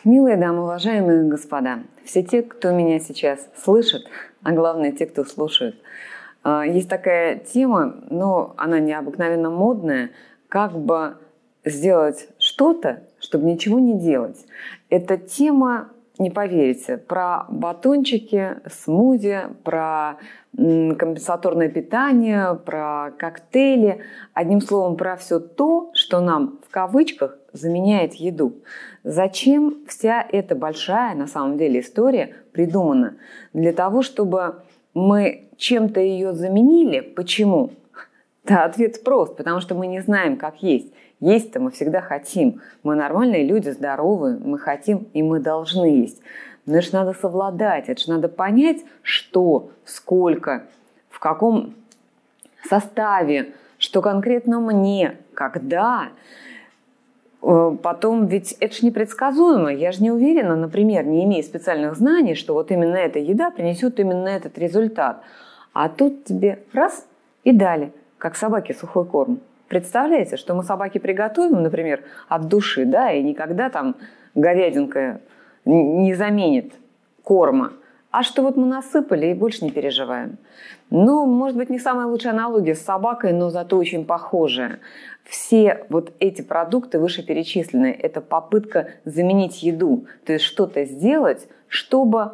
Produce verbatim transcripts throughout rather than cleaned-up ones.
Милые дамы, уважаемые господа, все те, кто меня сейчас слышит, а главное те, кто слушает, есть такая тема, но она необыкновенно модная, как бы сделать что-то, чтобы ничего не делать. Эта тема, не поверите, про батончики, смузи, про компенсаторное питание, про коктейли. Одним словом, про все то, что нам в кавычках заменяет еду. Зачем вся эта большая, на самом деле, история придумана? Для того, чтобы мы чем-то ее заменили. Почему? Да, ответ прост, потому что мы не знаем, как есть. Есть-то мы всегда хотим. Мы нормальные люди, здоровые, мы хотим и мы должны есть. Но это же надо совладать, это же надо понять, что, сколько, в каком составе, что конкретно мне, когда. Потом ведь это же непредсказуемо. Я же не уверена, например, не имея специальных знаний, что вот именно эта еда принесет именно этот результат. А тут тебе раз и дали, как собаке сухой корм. Представляете, что мы собаке приготовим, например, от души, да, и никогда там говядинка не заменит корма. А что вот мы насыпали и больше не переживаем. Ну, может быть, не самая лучшая аналогия с собакой, но зато очень похожая. Все вот эти продукты вышеперечисленные – это попытка заменить еду. То есть что-то сделать, чтобы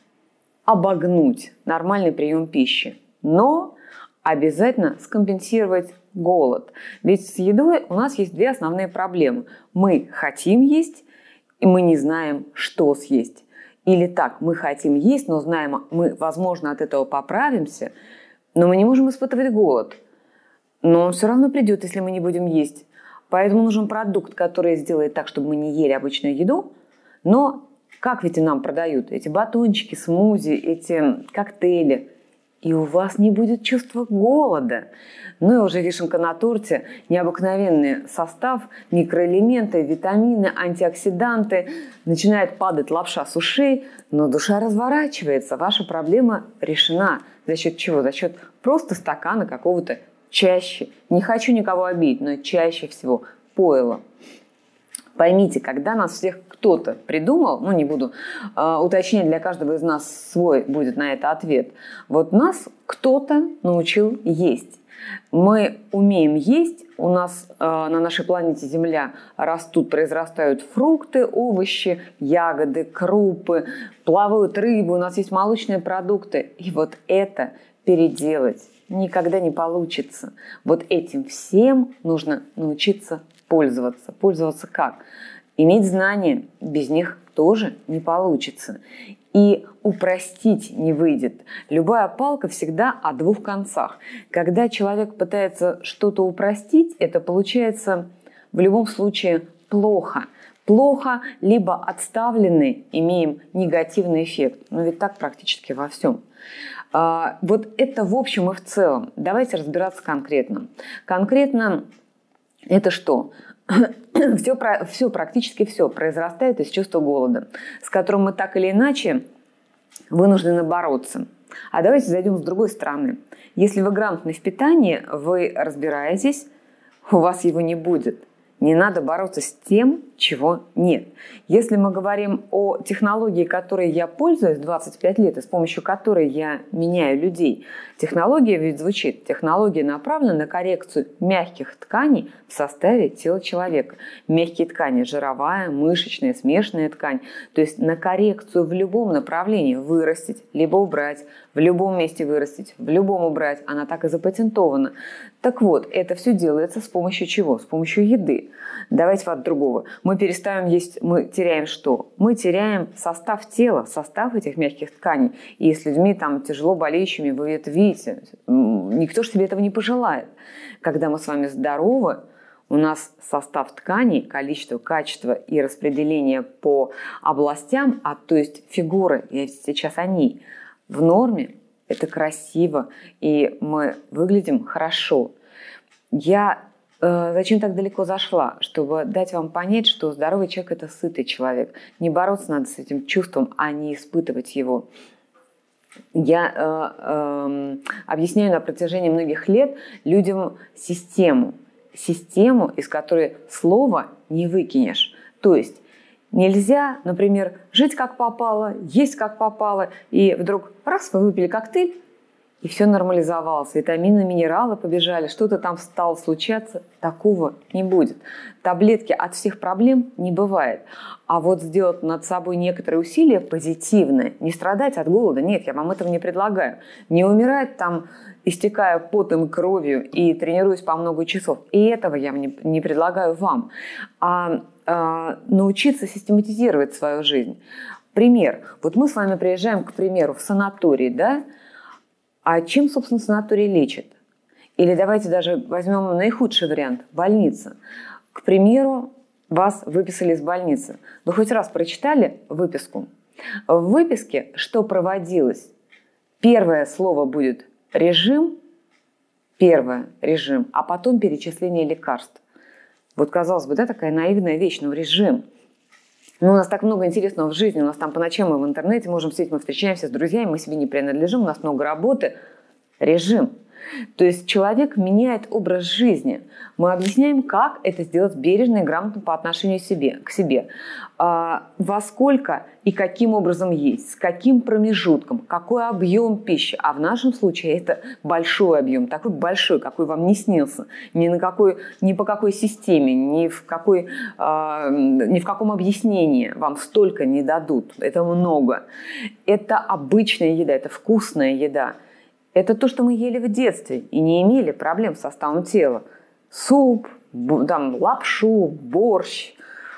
обогнуть нормальный прием пищи. Но обязательно скомпенсировать голод. Ведь с едой у нас есть две основные проблемы. Мы хотим есть, и мы не знаем, что съесть. Или так, мы хотим есть, но знаем, мы, возможно, от этого поправимся, но мы не можем испытывать голод. Но он все равно придет, если мы не будем есть. Поэтому нужен продукт, который сделает так, чтобы мы не ели обычную еду. Но как ведь и нам продают эти батончики, смузи, эти коктейли? И у вас не будет чувства голода. Ну и уже вишенка на торте, необыкновенный состав, микроэлементы, витамины, антиоксиданты. Начинает падать лапша с ушей, но душа разворачивается. Ваша проблема решена. За счет чего? За счет просто стакана какого-то чаще. Не хочу никого обидеть, но чаще всего пойла. Поймите, когда нас всех кто-то придумал, ну не буду э, уточнять, для каждого из нас свой будет на это ответ. Вот нас кто-то научил есть. Мы умеем есть, у нас э, на нашей планете Земля растут, произрастают фрукты, овощи, ягоды, крупы, плавают рыбы, у нас есть молочные продукты. И вот это переделать никогда не получится. Вот этим всем нужно научиться пользоваться. Пользоваться как? Иметь знания, без них тоже не получится. И упростить не выйдет. Любая палка всегда о двух концах. Когда человек пытается что-то упростить, это получается в любом случае плохо. Плохо, либо отставленный, имеем негативный эффект. Но ведь так практически во всем. А, вот это в общем и в целом. Давайте разбираться конкретно. Конкретно это что? Все, все, практически все произрастает из чувства голода, с которым мы так или иначе вынуждены бороться. А давайте зайдем с другой стороны. Если вы грамотны в питании, вы разбираетесь, у вас его не будет. Не надо бороться с тем, чего нет. Если мы говорим о технологии, которой я пользуюсь двадцать пять лет, и с помощью которой я меняю людей, технология ведь звучит. Технология направлена на коррекцию мягких тканей в составе тела человека. Мягкие ткани – жировая, мышечная, смешанная ткань. То есть на коррекцию в любом направлении вырастить, либо убрать, в любом месте вырастить, в любом убрать. Она так и запатентована. Так вот, это все делается с помощью чего? С помощью еды. Давайте от другого. Мы перестаем есть, мы теряем что? Мы теряем состав тела, состав этих мягких тканей. И с людьми там тяжело болеющими, вы это видите. Никто же себе этого не пожелает. Когда мы с вами здоровы, у нас состав тканей, количество, качество и распределение по областям, а то есть фигуры, я сейчас о ней, в норме, это красиво, и мы выглядим хорошо. Я э, зачем так далеко зашла? Чтобы дать вам понять, что здоровый человек – это сытый человек. Не бороться надо с этим чувством, а не испытывать его. Я э, э, объясняю на протяжении многих лет людям систему. Систему, из которой слова не выкинешь. То есть Нельзя, например, жить как попало, есть как попало, и вдруг раз вы выпили коктейль, и все нормализовалось, витамины, минералы побежали, что-то там стало случаться, такого не будет. Таблетки от всех проблем не бывает. А вот сделать над собой некоторые усилия позитивные, не страдать от голода, нет, я вам этого не предлагаю. Не умирать там, истекая потом и кровью и тренируясь по много часов. И этого я не, не предлагаю вам. А, а научиться систематизировать свою жизнь. Пример. Вот мы с вами приезжаем, к примеру, в санаторий, да? А чем, собственно, санаторий лечит? Или давайте даже возьмем наихудший вариант – больница. К примеру, вас выписали из больницы. Вы хоть раз прочитали выписку? В выписке что проводилось? Первое слово будет «режим», первое – режим, а потом перечисление лекарств. Вот, казалось бы, да, такая наивная вещь, но режим. Но у нас так много интересного в жизни, у нас там по ночам мы в интернете можем сидеть, мы встречаемся с друзьями, мы себе не принадлежим, у нас много работы. Режим. То есть человек меняет образ жизни. Мы объясняем, как это сделать бережно и грамотно по отношению к себе. К себе. А, во сколько и каким образом есть, с каким промежутком, какой объем пищи. А в нашем случае это большой объем, такой большой, какой вам не снился. Ни, на какой, ни по какой системе, ни в, какой, а, ни в каком объяснении вам столько не дадут. Это много. Это обычная еда, это вкусная еда. Это то, что мы ели в детстве и не имели проблем с составом тела. Суп, там, лапшу, борщ,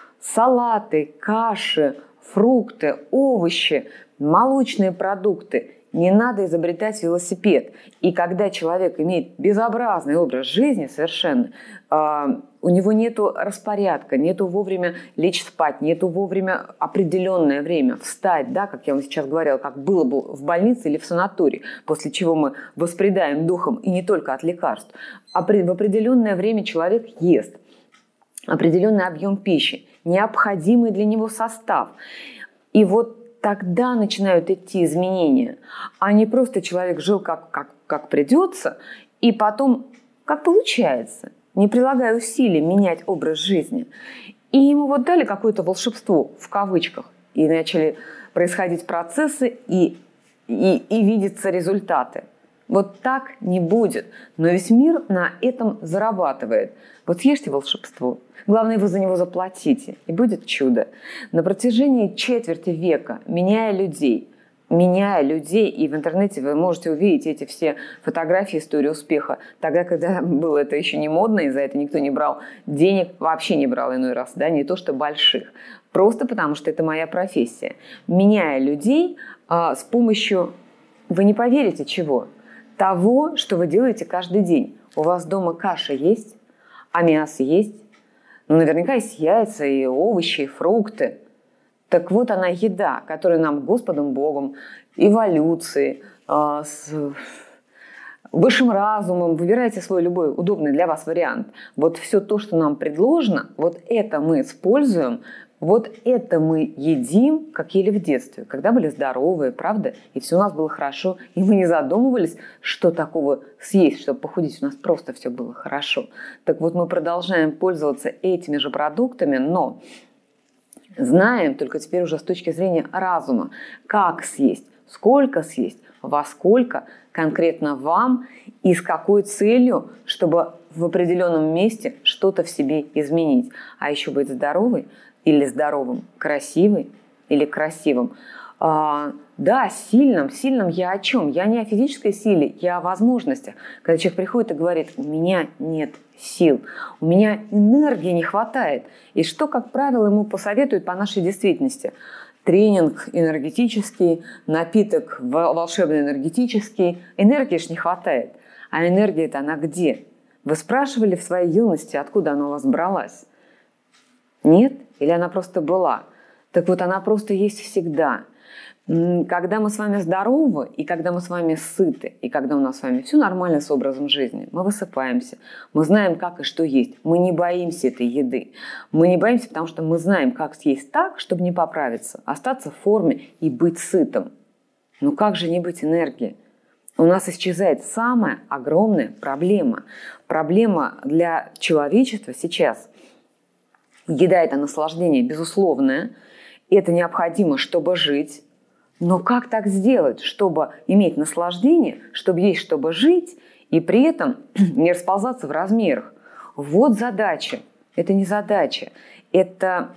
салаты, каши, фрукты, овощи, молочные продукты. Не надо изобретать велосипед. И когда человек имеет безобразный образ жизни совершенно, э, у него нет распорядка, нету вовремя лечь спать, нету вовремя определенное время встать, да, как я вам сейчас говорила, как было бы в больнице или в санатории, после чего мы воспредаем духом и не только от лекарств. А в определенное время человек ест определенный объем пищи, необходимый для него состав. И вот тогда начинают идти изменения, а не просто человек жил как, как, как придется, и потом как получается, не прилагая усилий менять образ жизни. И ему вот дали какое-то волшебство, в кавычках, и начали происходить процессы, и, и, и видятся результаты. Вот так не будет. Но весь мир на этом зарабатывает. Вот съешьте волшебство. Главное, вы за него заплатите, и будет чудо. На протяжении четверти века, меняя людей, меняя людей, и в интернете вы можете увидеть эти все фотографии истории успеха. Тогда, когда было это еще не модно, и за это никто не брал денег, вообще не брал иной раз, да, не то что больших. Просто потому, что это моя профессия. Меняя людей а, с помощью, вы не поверите чего, того, что вы делаете каждый день. У вас дома каша есть, а мясо есть. Ну, наверняка есть яйца, и овощи, и фрукты. Так вот она еда, которая нам Господом Богом, эволюцией, э, с высшим разумом, выбирайте свой любой удобный для вас вариант. Вот все то, что нам предложено, вот это мы используем, вот это мы едим, как ели в детстве, когда были здоровые, правда? И все у нас было хорошо, и мы не задумывались, что такого съесть, чтобы похудеть. У нас просто все было хорошо. Так вот, мы продолжаем пользоваться этими же продуктами, но знаем только теперь уже с точки зрения разума, как съесть, сколько съесть, во сколько конкретно вам и с какой целью, чтобы в определенном месте что-то в себе изменить. А еще быть здоровой, или здоровым, красивый или красивым. А, да, сильным, сильным я о чем? Я не о физической силе, я о возможностях. Когда человек приходит и говорит, у меня нет сил, у меня энергии не хватает. И что, как правило, ему посоветуют по нашей действительности? Тренинг энергетический, напиток волшебный энергетический. Энергии ж не хватает. А энергия-то она где? Вы спрашивали в своей юности, откуда она у вас бралась? Нет? Или она просто была? Так вот, она просто есть всегда. Когда мы с вами здоровы, и когда мы с вами сыты, и когда у нас с вами все нормально с образом жизни, мы высыпаемся, мы знаем, как и что есть, мы не боимся этой еды. Мы не боимся, потому что мы знаем, как съесть так, чтобы не поправиться, остаться в форме и быть сытым. Ну как же не быть энергией? У нас исчезает самая огромная проблема. Проблема для человечества сейчас Еда – это наслаждение безусловное, это необходимо, чтобы жить. Но как так сделать, чтобы иметь наслаждение, чтобы есть, чтобы жить, и при этом не расползаться в размерах? Вот задача. Это не задача. Это,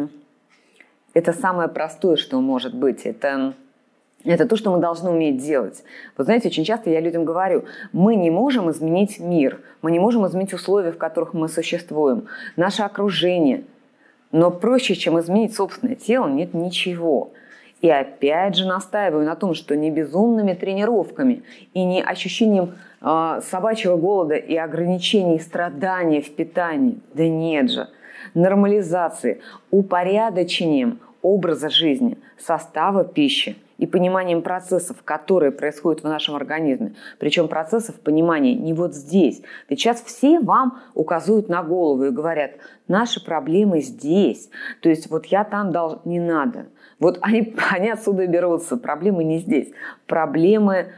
это самое простое, что может быть. Это, это то, что мы должны уметь делать. Вы знаете, очень часто я людям говорю, мы не можем изменить мир, мы не можем изменить условия, в которых мы существуем, наше окружение. Но проще, чем изменить собственное тело, нет ничего. И опять же настаиваю на том, что не безумными тренировками и не ощущением э, собачьего голода и ограничений, страдания в питании. Да нет же. Нормализацией, упорядочением образа жизни, состава пищи и пониманием процессов, которые происходят в нашем организме. Причем процессов понимания не вот здесь. Ведь сейчас все вам указывают на голову и говорят, наши проблемы здесь. То есть вот я там должен... Не надо. Вот они, они отсюда берутся. Проблемы не здесь. Проблемы э,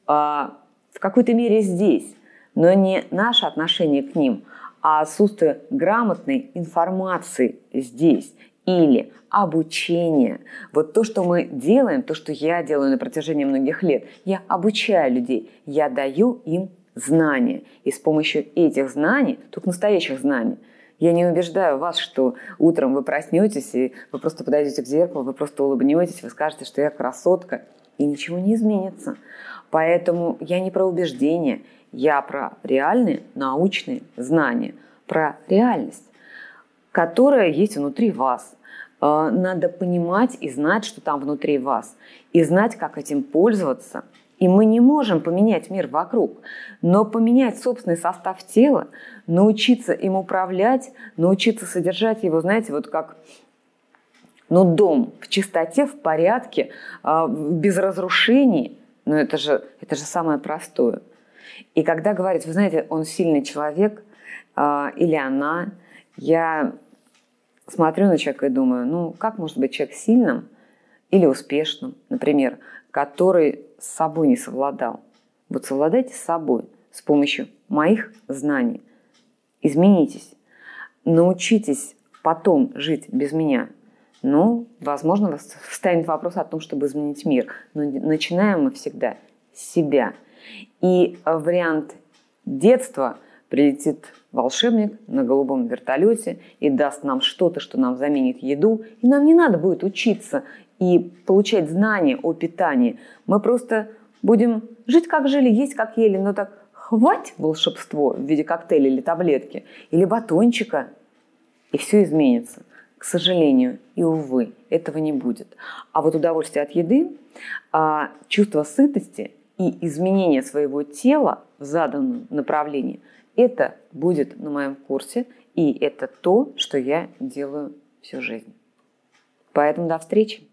в какой-то мере здесь. Но не наше отношение к ним, а отсутствие грамотной информации здесь. Или обучение. Вот то, что мы делаем, то, что я делаю на протяжении многих лет, я обучаю людей, я даю им знания. И с помощью этих знаний, только настоящих знаний, я не убеждаю вас, что утром вы проснетесь, и вы просто подойдете к зеркалу, вы просто улыбнетесь, вы скажете, что я красотка, и ничего не изменится. Поэтому я не про убеждения, я про реальные научные знания, про реальность, которая есть внутри вас. Надо понимать и знать, что там внутри вас, и знать, как этим пользоваться. И мы не можем поменять мир вокруг, но поменять собственный состав тела, научиться им управлять, научиться содержать его, знаете, вот как ну, дом в чистоте, в порядке, без разрушений. Ну, это же, это же самое простое. И когда говорят, вы знаете, он сильный человек или она, я смотрю на человека и думаю, ну, как может быть человек сильным или успешным, например, который с собой не совладал. Вот совладайте с собой с помощью моих знаний. Изменитесь. Научитесь потом жить без меня. Ну, возможно, встанет вопрос о том, чтобы изменить мир. Но начинаем мы всегда с себя. И вариант детства: прилетит волшебник на голубом вертолете и даст нам что-то, что нам заменит еду. И нам не надо будет учиться и получать знания о питании. Мы просто будем жить, как жили, есть, как ели. Но так хватит волшебство в виде коктейля или таблетки, или батончика, и все изменится. К сожалению и увы, этого не будет. А вот удовольствие от еды, чувство сытости и изменение своего тела в заданном направлении – это будет на моем курсе, и это то, что я делаю всю жизнь. Поэтому до встречи!